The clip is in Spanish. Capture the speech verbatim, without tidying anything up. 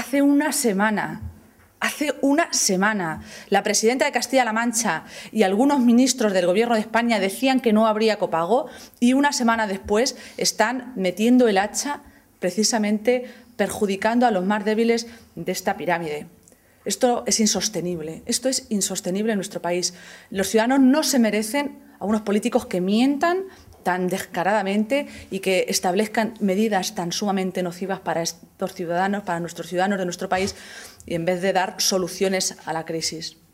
hace una semana, hace una semana, la presidenta de Castilla-La Mancha y algunos ministros del Gobierno de España decían que no habría copago y una semana después están metiendo el hacha precisamente perjudicando a los más débiles de esta pirámide. Esto es insostenible, esto es insostenible en nuestro país. Los ciudadanos no se merecen a unos políticos que mientan tan descaradamente y que establezcan medidas tan sumamente nocivas para estos ciudadanos, para nuestros ciudadanos de nuestro país, y en vez de dar soluciones a la crisis.